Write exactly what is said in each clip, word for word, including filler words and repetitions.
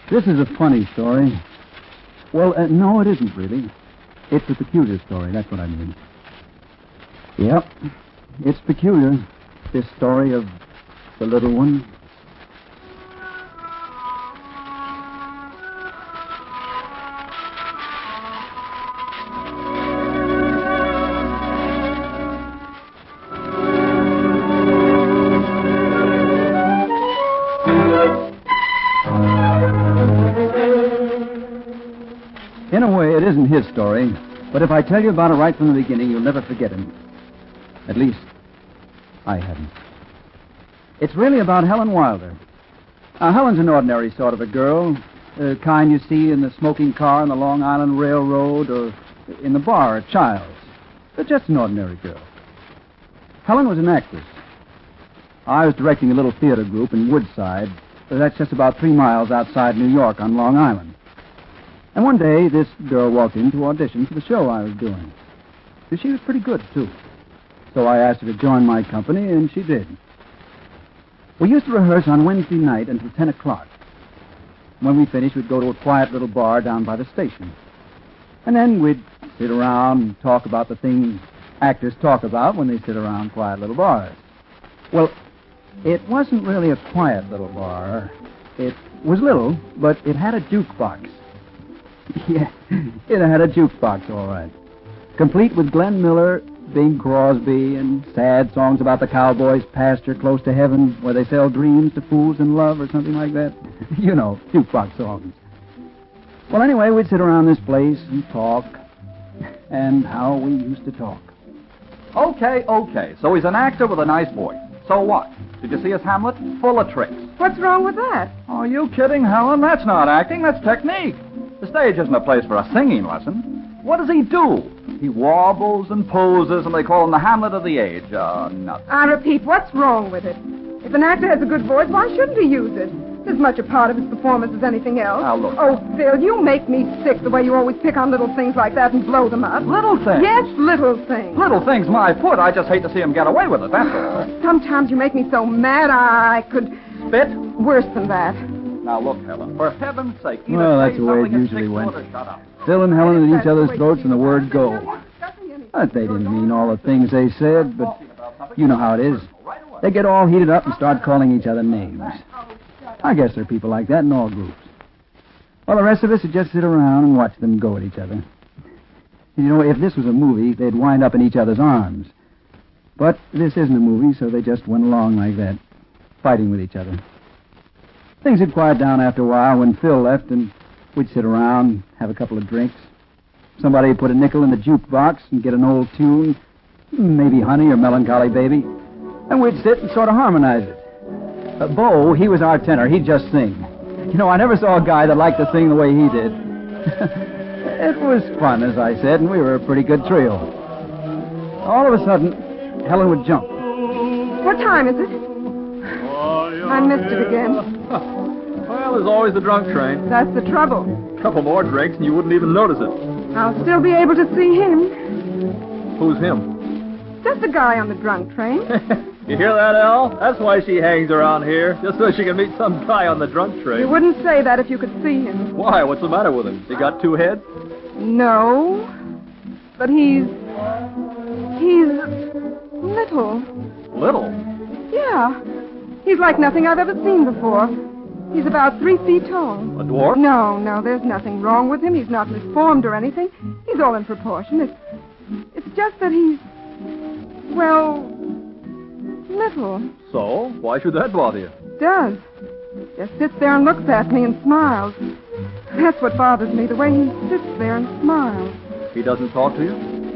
This is a funny story. Well, uh, no, it isn't really. It's a peculiar story, that's what I mean. Yep, it's peculiar, this story of the little one. In a way, it isn't his story, but if I tell you about it right from the beginning, you'll never forget him. At least, I haven't. It's really about Helen Wilder. Now, Helen's an ordinary sort of a girl, the kind you see in the smoking car on the Long Island Railroad or in the bar at Child's. But just an ordinary girl. Helen was an actress. I was directing a little theater group in Woodside. That's just about three miles outside New York on Long Island. And one day, this girl walked in to audition for the show I was doing. She was pretty good, too. So I asked her to join my company, and she did. We used to rehearse on Wednesday night until ten o'clock. When we finished, we'd go to a quiet little bar down by the station. And then we'd sit around and talk about the things actors talk about when they sit around quiet little bars. Well, it wasn't really a quiet little bar. It was little, but it had a jukebox. Yeah, it had a jukebox, all right. Complete with Glenn Miller, Bing Crosby, and sad songs about the cowboy's pasture close to heaven where they sell dreams to fools in love or something like that. You know, jukebox songs. Well, anyway, we'd sit around this place and talk. And how we used to talk. Okay, okay. So he's an actor with a nice voice. So what? Did you see his Hamlet? Full of tricks. What's wrong with that? Are you kidding, Helen? That's not acting, that's technique. The stage isn't a place for a singing lesson. What does he do? He wobbles and poses, and they call him the Hamlet of the age. Uh, nothing. I repeat, what's wrong with it? If an actor has a good voice, why shouldn't he use it? It's as much a part of his performance as anything else. Now, look. Oh, Phil, you make me sick the way you always pick on little things like that and blow them up. Little things? Yes, little things. Little things, my foot. I just hate to see him get away with it, that's all. Sometimes you make me so mad I could... Spit? Worse than that. Now, look, Helen, for heaven's sake, either Well, that's say the way it something and usually stick went. to it or shut up. Phil and Helen at each other's throats and the word go. But they didn't mean all the things they said, but you know how it is. They get all heated up and start calling each other names. I guess there are people like that in all groups. Well, the rest of us would just sit around and watch them go at each other. You know, if this was a movie, they'd wind up in each other's arms. But this isn't a movie, so they just went along like that, fighting with each other. Things had quieted down after a while when Phil left, and we'd sit around, have a couple of drinks. Somebody would put a nickel in the jukebox and get an old tune, maybe Honey or Melancholy Baby, and we'd sit and sort of harmonize it. Uh, Bo, he was our tenor. He'd just sing. You know, I never saw a guy that liked to sing the way he did. It was fun, as I said, and we were a pretty good trio. All of a sudden, Helen would jump. What time is it? I missed it again. Well, there's always the drunk train. That's the trouble. A couple more drinks and you wouldn't even notice it. I'll still be able to see him. Who's him? Just a guy on the drunk train. You hear that, Al? That's why she hangs around here, just so she can meet some guy on the drunk train. You wouldn't say that if you could see him. Why? What's the matter with him? He got two heads? No. But he's... He's... little. Little? Yeah. He's like nothing I've ever seen before. He's about three feet tall. A dwarf? No, no, there's nothing wrong with him. He's not misformed or anything. He's all in proportion. It's, it's just that he's... well... little. So? Why should that bother you? Does. Just sits there and looks at me and smiles. That's what bothers me, the way he sits there and smiles. He doesn't talk to you?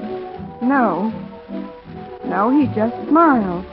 No. No, he just smiles.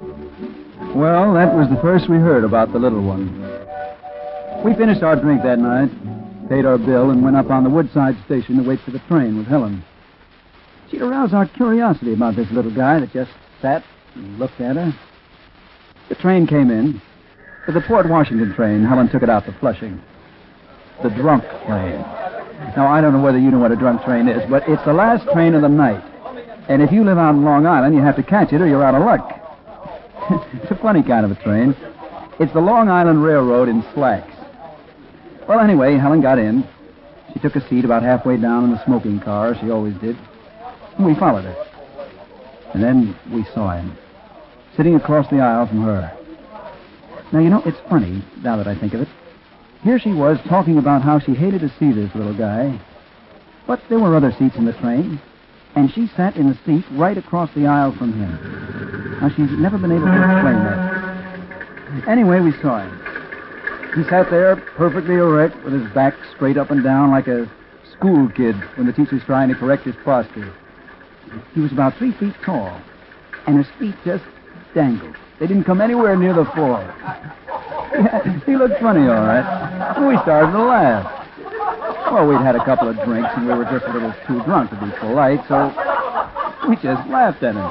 Well, that was the first we heard about the little one. We finished our drink that night, paid our bill, and went up on the Woodside station to wait for the train with Helen. She'd aroused our curiosity about this little guy that just sat and looked at her. The train came in. For the Port Washington train, Helen took it out to Flushing. The drunk train. Now, I don't know whether you know what a drunk train is, but it's the last train of the night. And if you live out in Long Island, you have to catch it or you're out of luck. It's a funny kind of a train. It's the Long Island Railroad in slacks. Well, anyway, Helen got in. She took a seat about halfway down in the smoking car, as she always did. And we followed her. And then we saw him, sitting across the aisle from her. Now, you know, it's funny, now that I think of it. Here she was talking about how she hated to see this little guy. But there were other seats in the train, and she sat in a seat right across the aisle from him. Now, she's never been able to explain that. Anyway, we saw him. He sat there perfectly erect with his back straight up and down like a school kid when the teacher's trying to correct his posture. He was about three feet tall, and his feet just dangled. They didn't come anywhere near the floor. Yeah, he looked funny, all right. And we started to laugh. Well, we'd had a couple of drinks, and we were just a little too drunk to be polite, so we just laughed at him.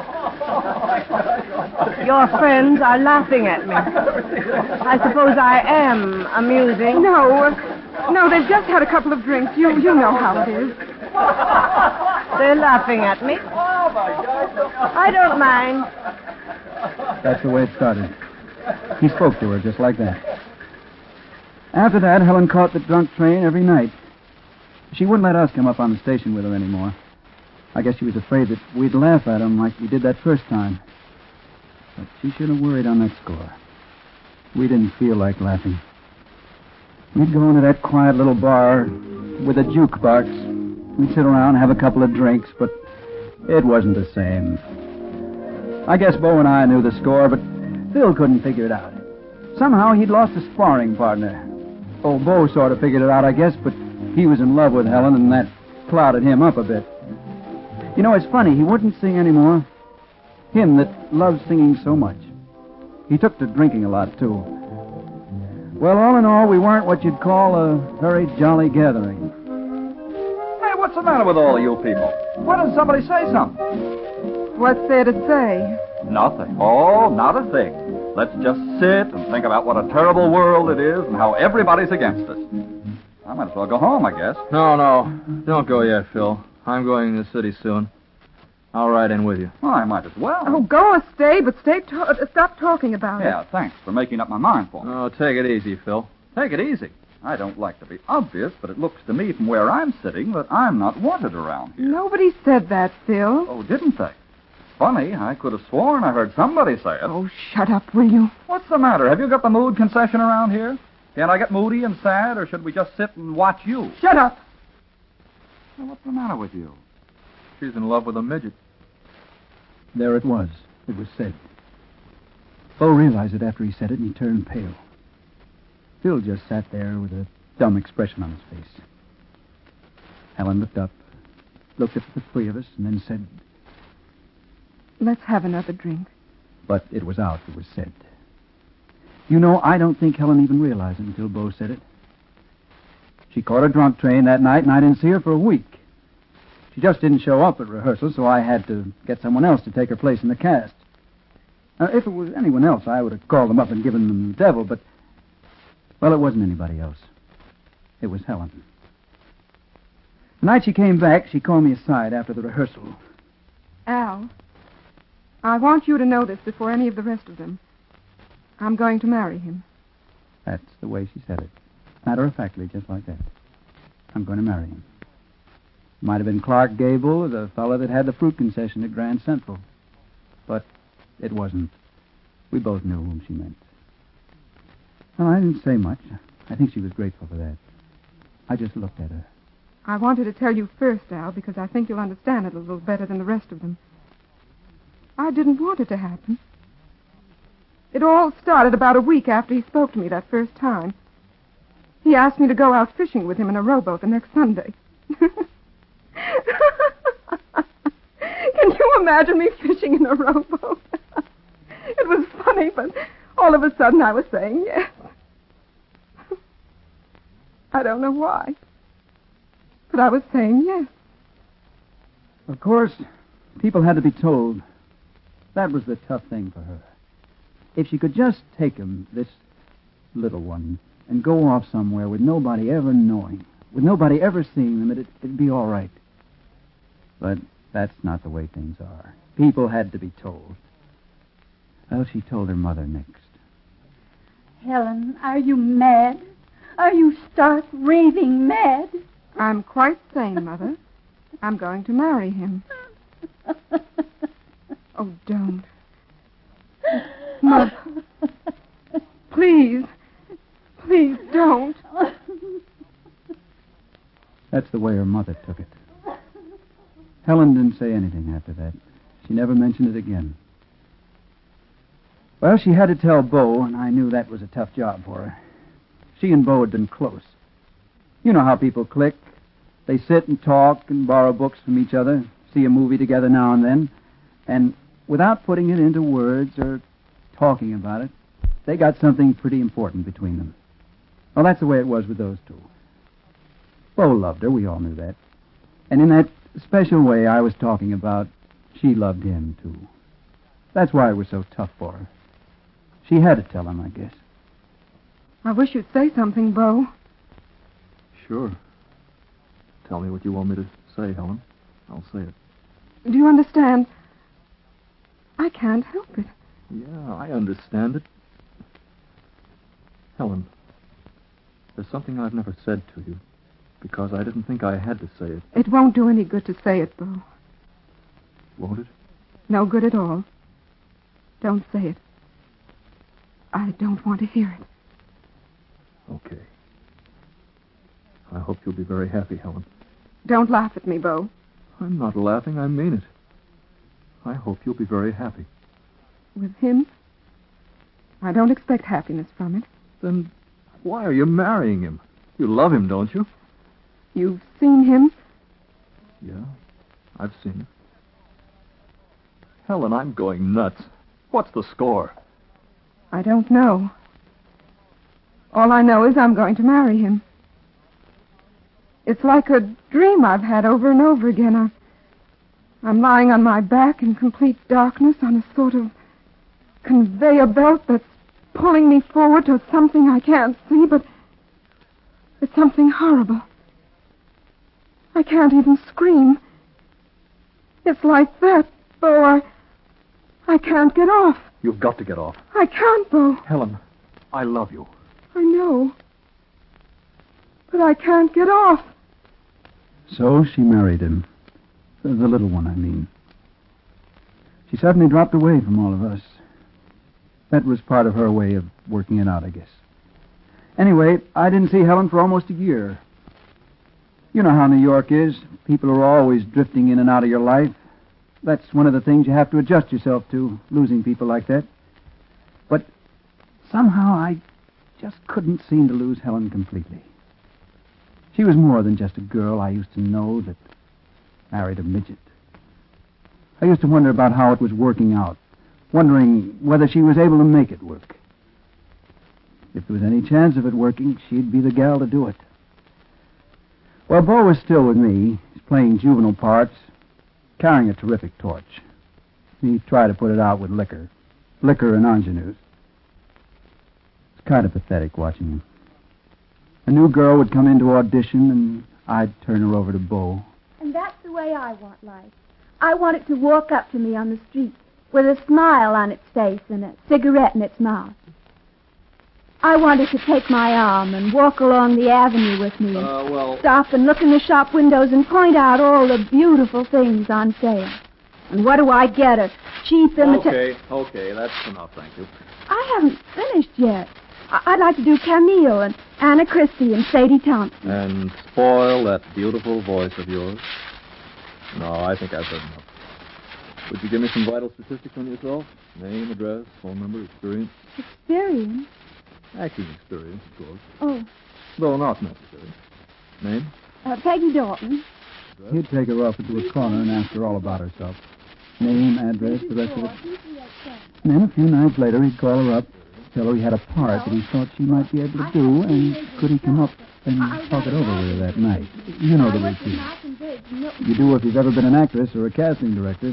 Your friends are laughing at me. I suppose I am amusing. No, no, they've just had a couple of drinks. You, you know how it is. They're laughing at me. I don't mind. That's the way it started. He spoke to her just like that. After that, Helen caught the drunk train every night. She wouldn't let us come up on the station with her anymore. I guess she was afraid that we'd laugh at him like we did that first time. But she should have worried on that score. We didn't feel like laughing. We'd go into that quiet little bar with a jukebox. We'd sit around and have a couple of drinks, but it wasn't the same. I guess Bo and I knew the score, but Phil couldn't figure it out. Somehow he'd lost a sparring partner. Oh, Bo sort of figured it out, I guess, but he was in love with Helen, and that clouded him up a bit. You know, it's funny, he wouldn't sing anymore. Him that loved singing so much. He took to drinking a lot, too. Well, all in all, we weren't what you'd call a very jolly gathering. Hey, what's the matter with all of you people? Why doesn't somebody say something? What's there to say? Nothing. Oh, not a thing. Let's just sit and think about what a terrible world it is and how everybody's against us. I might as well go home, I guess. No, no. Don't go yet, Phil. I'm going to the city soon. I'll ride in with you. Well, I might as well. Oh, go or stay, but stay to- uh, stop talking about Yeah, it. thanks for making up my mind for me. Oh, take it easy, Phil. Take it easy. I don't like to be obvious, but it looks to me from where I'm sitting that I'm not wanted around here. Nobody said that, Phil. Oh, didn't they? Funny, I could have sworn I heard somebody say it. Oh, shut up, will you? What's the matter? Have you got the mood concession around here? Can't I get moody and sad, or should we just sit and watch you? Shut up. Well, what's the matter with you? She's in love with a midget. There it was. It was said. Bo realized it after he said it, and he turned pale. Phil just sat there with a dumb expression on his face. Helen looked up, looked at the three of us, and then said... Let's have another drink. But it was out. It was said. You know, I don't think Helen even realized it until Bo said it. She caught a drunk train that night, and I didn't see her for a week. She just didn't show up at rehearsal, so I had to get someone else to take her place in the cast. Now, if it was anyone else, I would have called them up and given them the devil, but... Well, it wasn't anybody else. It was Helen. The night she came back, she called me aside after the rehearsal. Al, I want you to know this before any of the rest of them. I'm going to marry him. That's the way she said it. Matter-of-factly, just like that. I'm going to marry him. Might have been Clark Gable or the fellow that had the fruit concession at Grand Central. But it wasn't. We both knew whom she meant. Well, I didn't say much. I think she was grateful for that. I just looked at her. I wanted to tell you first, Al, because I think you'll understand it a little better than the rest of them. I didn't want it to happen. It all started about a week after he spoke to me that first time. He asked me to go out fishing with him in a rowboat the next Sunday. Can you imagine me fishing in a rowboat? It was funny, but all of a sudden I was saying yes. I don't know why, but I was saying yes. Of course, people had to be told. That was the tough thing for her. If she could just take him, this little one, and go off somewhere with nobody ever knowing, with nobody ever seeing them, it'd, it'd be all right. But that's not the way things are. People had to be told. Well, she told her mother next. Helen, are you mad? Are you stark raving mad? I'm quite sane, Mother. I'm going to marry him. Oh, don't. Mother. Please. Please don't. That's the way her mother took it. Helen didn't say anything after that. She never mentioned it again. Well, she had to tell Bo, and I knew that was a tough job for her. She and Bo had been close. You know how people click. They sit and talk and borrow books from each other, see a movie together now and then, and without putting it into words or talking about it, they got something pretty important between them. Well, that's the way it was with those two. Bo loved her, we all knew that. And in that special way I was talking about, she loved him, too. That's why it was so tough for her. She had to tell him, I guess. I wish you'd say something, Bo. Sure. Tell me what you want me to say, Helen. I'll say it. Do you understand? I can't help it. Yeah, I understand it. Helen, there's something I've never said to you because I didn't think I had to say it. It won't do any good to say it, Bo. Won't it? No good at all. Don't say it. I don't want to hear it. Okay. I hope you'll be very happy, Helen. Don't laugh at me, Bo. I'm not laughing. I mean it. I hope you'll be very happy. With him? I don't expect happiness from it. Then why are you marrying him? You love him, don't you? You've seen him? Yeah, I've seen him. Helen, I'm going nuts. What's the score? I don't know. All I know is I'm going to marry him. It's like a dream I've had over and over again. I, I'm lying on my back in complete darkness on a sort of conveyor belt that's pulling me forward to something I can't see, but it's something horrible. I can't even scream. It's like that, Bo. I, I can't get off. You've got to get off. I can't, Bo. Helen, I love you. I know. But I can't get off. So she married him. The little one, I mean. She suddenly dropped away from all of us. That was part of her way of working it out, I guess. Anyway, I didn't see Helen for almost a year. You know how New York is. People are always drifting in and out of your life. That's one of the things you have to adjust yourself to, losing people like that. But somehow I just couldn't seem to lose Helen completely. She was more than just a girl I used to know that married a midget. I used to wonder about how it was working out, wondering whether she was able to make it work. If there was any chance of it working, she'd be the gal to do it. Well, Bo was still with me. He's playing juvenile parts, carrying a terrific torch. He tried to put it out with liquor. Liquor and ingenues. It's kind of pathetic watching him. A new girl would come into audition, and I'd turn her over to Bo. And that's the way I want life. I want it to walk up to me on the street with a smile on its face and a cigarette in its mouth. I want it to take my arm and walk along the avenue with me and Uh, well... stop and look in the shop windows and point out all the beautiful things on sale. And what do I get? A cheap imitation... Okay, okay, that's enough, thank you. I haven't finished yet. I- I'd like to do Camille and Anna Christie and Sadie Thompson. And spoil that beautiful voice of yours. No, I think I've heard enough. Would you give me some vital statistics on yourself? Name, address, phone number, experience? Experience? Acting experience, of course. Oh, Though not necessary. Name? uh, Peggy Dalton. Address? He'd take her off into a corner and ask her all about herself. Name, address, the rest of it. And then a few nights later, he'd call her up, tell her he had a part that he thought she might be able to do, and could he come up and talk it over with her that night. You know the routine. You do if you've ever been an actress or a casting director.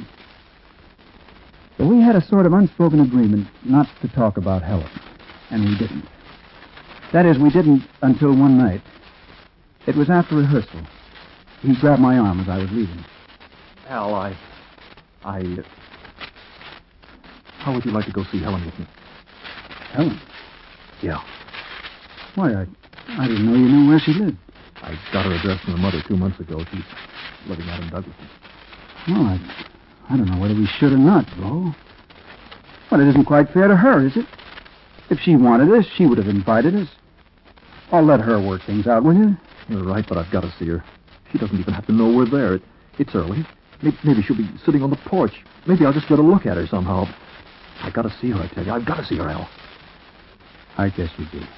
But we had a sort of unspoken agreement not to talk about Helen, and we didn't. That is, we didn't until one night. It was after rehearsal. He grabbed my arm as I was leaving. Al, I... I... Uh, how would you like to go see Helen with me? Helen? Yeah. Why, I, I didn't know you knew where she lived. I got her address from her mother two months ago. She's living out in Douglas. Well, I, I don't know whether we should or not, Bo. Well, it isn't quite fair to her, is it? If she wanted us, she would have invited us. I'll let her work things out, will you? You're right, but I've got to see her. She doesn't even have to know we're there. It, it's early. Maybe, maybe she'll be sitting on the porch. Maybe I'll just get a look at her somehow. I got to see her, I tell you. I've got to see her, Al. I guess you do.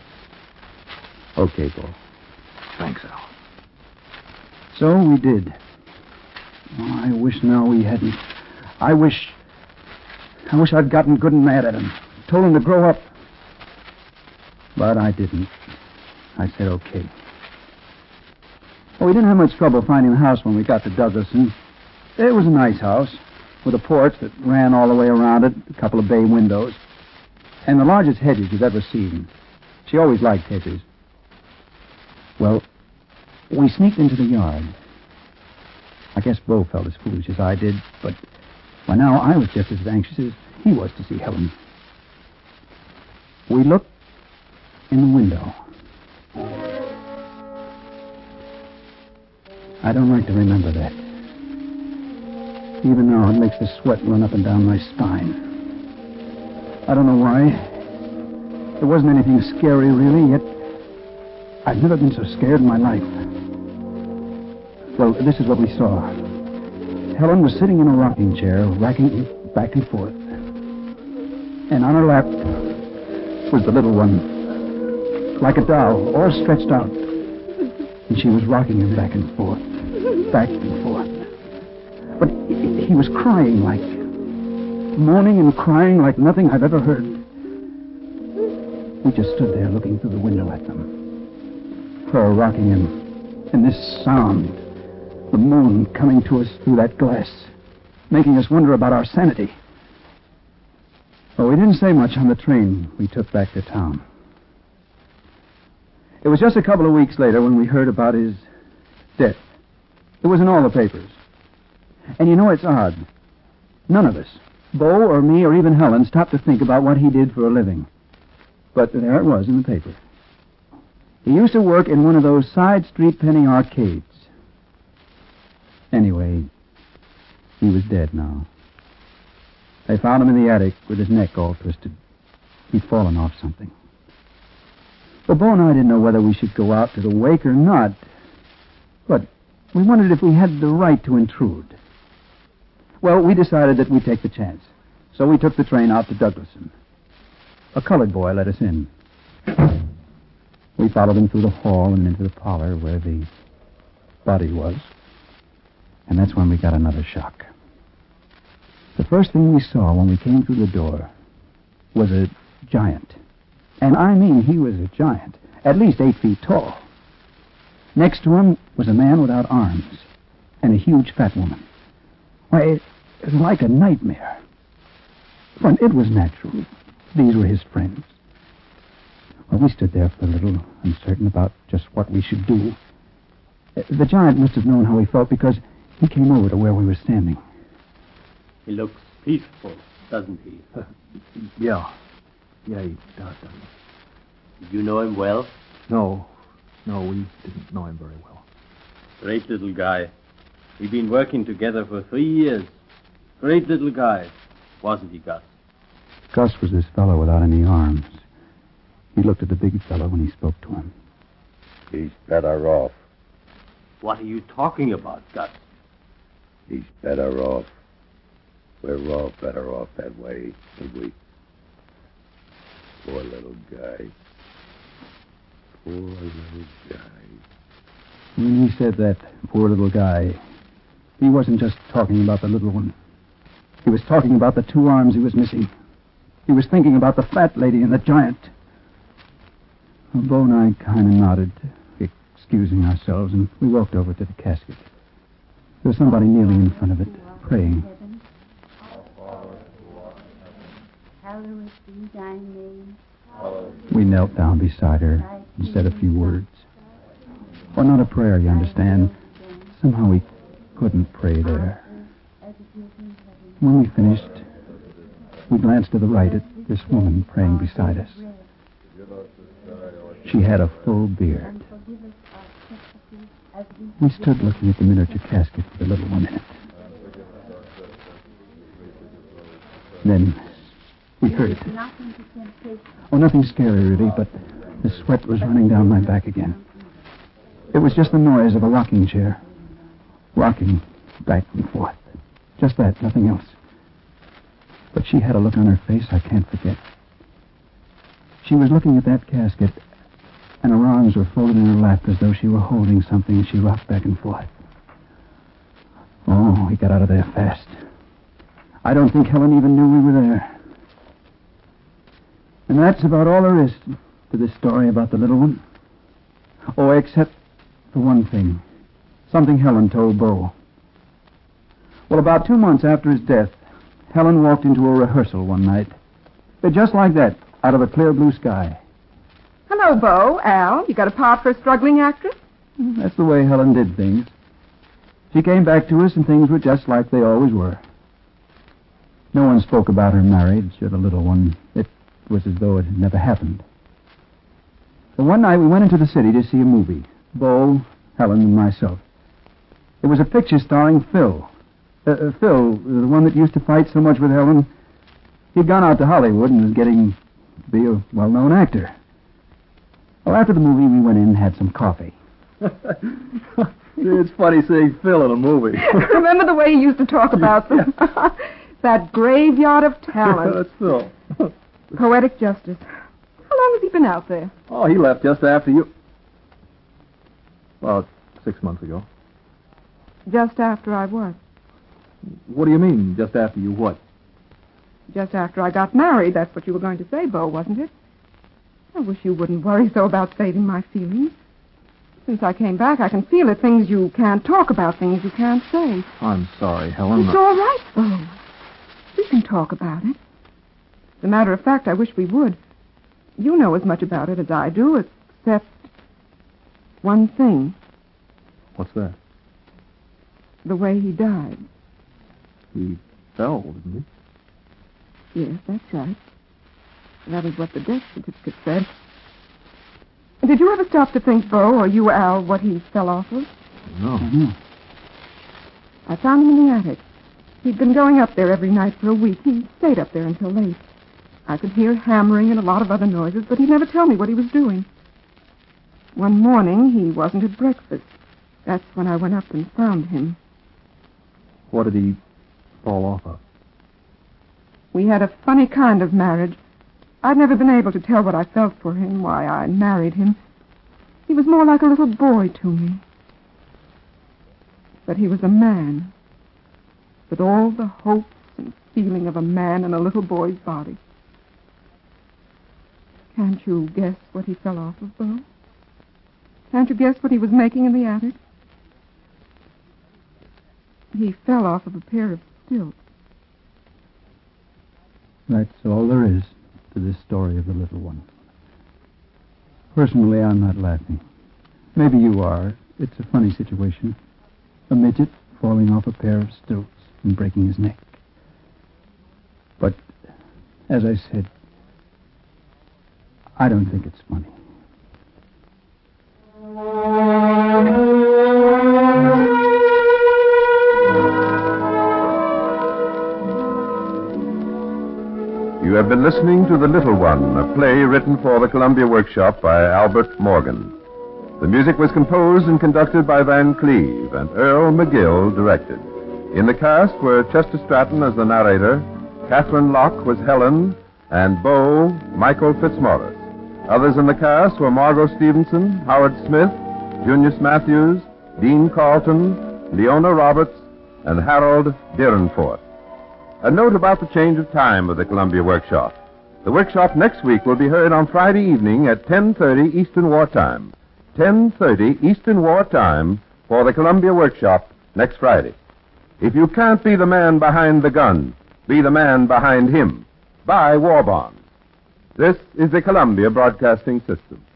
Okay, Bo. Thanks, Al. So we did. Oh, I wish now we hadn't. I wish... I wish I'd gotten good and mad at him. Told him to grow up. But I didn't. I said okay. Well, we didn't have much trouble finding the house when we got to Douglason. It was a nice house, with a porch that ran all the way around it, a couple of bay windows, and the largest hedges you've ever seen. She always liked hedges. Well, we sneaked into the yard. I guess Bo felt as foolish as I did, but by now I was just as anxious as he was to see Helen. We looked in the window. I don't like to remember that. Even now, it makes the sweat run up and down my spine. I don't know why. There wasn't anything scary, really, yet I've never been so scared in my life. Well, this is what we saw. Helen was sitting in a rocking chair, rocking back and forth. And on her lap was the little one, like a doll, all stretched out. And she was rocking him back and forth, back and forth. But he, he was crying like, moaning and crying like nothing I've ever heard. We just stood there looking through the window at them. Her rocking him, and this sound, the moon coming to us through that glass, making us wonder about our sanity. Well, we didn't say much on the train we took back to town. It was just a couple of weeks later when we heard about his death. It was in all the papers. And you know, it's odd. None of us, Bo or me or even Helen, stopped to think about what he did for a living. But there it was in the paper. He used to work in one of those side street penny arcades. Anyway, he was dead now. They found him in the attic with his neck all twisted. He'd fallen off something. Well, Bo and I didn't know whether we should go out to the wake or not, but we wondered if we had the right to intrude. Well, we decided that we'd take the chance, so we took the train out to Douglason. A colored boy let us in. We followed him through the hall and into the parlor where the body was, and that's when we got another shock. The first thing we saw when we came through the door was a giant. And I mean he was a giant, at least eight feet tall. Next to him was a man without arms and a huge fat woman. Why, it was like a nightmare. But it was natural. These were his friends. Well, we stood there for a little, uncertain about just what we should do. The giant must have known how we felt because he came over to where we were standing. He looks peaceful, doesn't he? Yeah. Yeah, he does, doesn't he? You know him well? No. No, we didn't know him very well. Great little guy. We've been working together for three years. Great little guy. Wasn't he, Gus? Gus was this fellow without any arms. He looked at the big fellow when he spoke to him. He's better off. What are you talking about, Gus? He's better off. We're all better off that way, ain't we? Poor little guy. Poor little guy. When he said that, poor little guy, he wasn't just talking about the little one. He was talking about the two arms he was missing. He was thinking about the fat lady and the giant. Well, Bo and I kind of nodded, excusing ourselves, and we walked over to the casket. There was somebody kneeling in front of it, praying. Hallowed be thy name. We knelt down beside her and said a few words. Well, not a prayer, you understand. Somehow we couldn't pray there. When we finished, we glanced to the right at this woman praying beside us. She had a full beard. We stood looking at the miniature casket with the little one in it. Then we heard it. Oh, nothing scary, really, but the sweat was running down my back again. It was just the noise of a rocking chair. Rocking back and forth. Just that, nothing else. But she had a look on her face I can't forget. She was looking at that casket, and her arms were folded in her lap as though she were holding something as she rocked back and forth. Oh, we got out of there fast. I don't think Helen even knew we were there. And that's about all there is to this story about the little one. Oh, except for one thing. Something Helen told Bo. Well, about two months after his death, Helen walked into a rehearsal one night. Just like that, out of a clear blue sky. Hello, Bo. Al, you got a part for a struggling actress? That's the way Helen did things. She came back to us and things were just like they always were. No one spoke about her marriage or the little one. It was as though it had never happened. But one night we went into the city to see a movie. Bo, Helen, and myself. It was a picture starring Phil. Uh, uh, Phil, the one that used to fight so much with Helen. He'd gone out to Hollywood and was getting to be a well-known actor. Well, after the movie, we went in and had some coffee. It's funny seeing Phil in a movie. Remember the way he used to talk about them? That graveyard of talent. That's Phil. Poetic justice. How long has he been out there? Oh, he left just after you... Well, six months ago. Just after I what? What do you mean, just after you what? Just after I got married. That's what you were going to say, Bo, wasn't it? I wish you wouldn't worry so about saving my feelings. Since I came back, I can feel it. Things you can't talk about, things you can't say. I'm sorry, Helen. It's all right, Bo. We can talk about it. As a matter of fact, I wish we would. You know as much about it as I do, except one thing. What's that? The way he died. He fell, didn't he? Yes, that's right. That is what the death certificate said. Did you ever stop to think, Bo, or you, Al, what he fell off of? No. Mm-hmm. I found him in the attic. He'd been going up there every night for a week. He stayed up there until late. I could hear hammering and a lot of other noises, but he'd never tell me what he was doing. One morning, he wasn't at breakfast. That's when I went up and found him. What did he fall off of? We had a funny kind of marriage. I'd never been able to tell what I felt for him, why I married him. He was more like a little boy to me. But he was a man, with all the hopes and feeling of a man in a little boy's body. Can't you guess what he fell off of, Bo? Can't you guess what he was making in the attic? He fell off of a pair of stilts. That's all there is to this story of the little one. Personally, I'm not laughing. Maybe you are. It's a funny situation. A midget falling off a pair of stilts and breaking his neck. But, as I said, I don't think it's funny. You have been listening to The Little One, a play written for the Columbia Workshop by Albert Morgan. The music was composed and conducted by Van Cleve, and Earl McGill directed. In the cast were Chester Stratton as the narrator, Catherine Locke was Helen, and Bo, Michael Fitzmaurice. Others in the cast were Margot Stevenson, Howard Smith, Junius Matthews, Dean Carlton, Leona Roberts, and Harold Deerenforth. A note about the change of time of the Columbia Workshop. The workshop next week will be heard on Friday evening at ten thirty Eastern War Time. ten thirty Eastern War Time for the Columbia Workshop next Friday. If you can't be the man behind the gun, be the man behind him. Buy war bonds. This is the Columbia Broadcasting System.